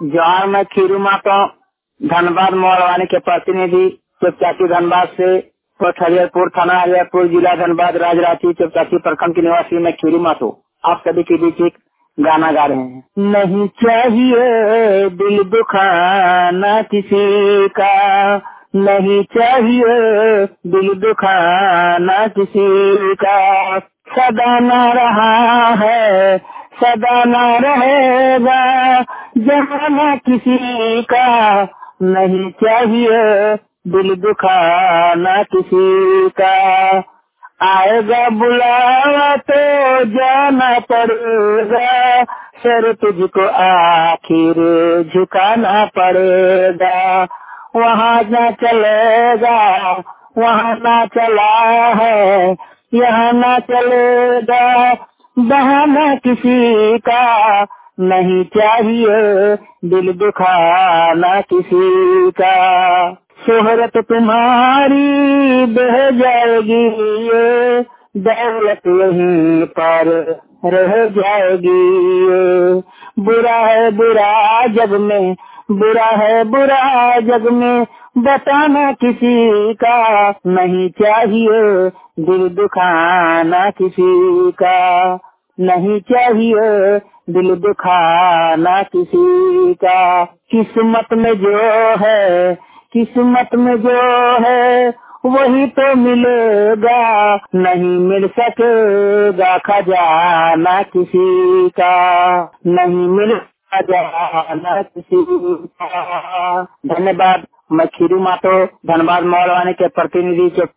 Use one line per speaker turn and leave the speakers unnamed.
जवाहर मैं खीरू माता धनबाद मोहलवानी के प्रतिनिधि चुपचाची धनबाद से पोस्ट हरिहरपुर थाना हरिहरपुर जिला धनबाद राजरांची चुपचाची प्रखंड की निवासी मैं खीरू मातो आप सभी के बीच एक गाना गा रहे हैं। नहीं चाहिए दिल दुखाना किसी का, नहीं चाहिए दिल दुखाना किसी का, सदा न रहा है सदा न रहेगा जमाना किसी का, नहीं चाहिए दिल दुखाना किसी का, आएगा बुलावा तो जाना पड़ेगा, सर तुझको आखिर झुकाना पड़ेगा, वहाँ ना चलेगा वहाँ ना चला है, यहाँ ना चलेगा बहाना किसी का, नहीं चाहिए दिल दुखाना किसी का, शोहरत तुम्हारी बह जाएगी ये, दौलत यहीं पर रह जाएगी ये, बुरा है बुरा जग में, बुरा है बुरा जग में बताना किसी का, नहीं चाहिए दिल दुखाना किसी का, नहीं चाहिए दिल दुखाना किसी का, किस्मत में जो है किस्मत में जो है वही तो मिलेगा, नहीं मिल सकेगा खजाना किसी का, नहीं मिल खजाना किसी का। धन्यवाद। मैं खीरू मातो धनबाद मोहलवानी के प्रतिनिधि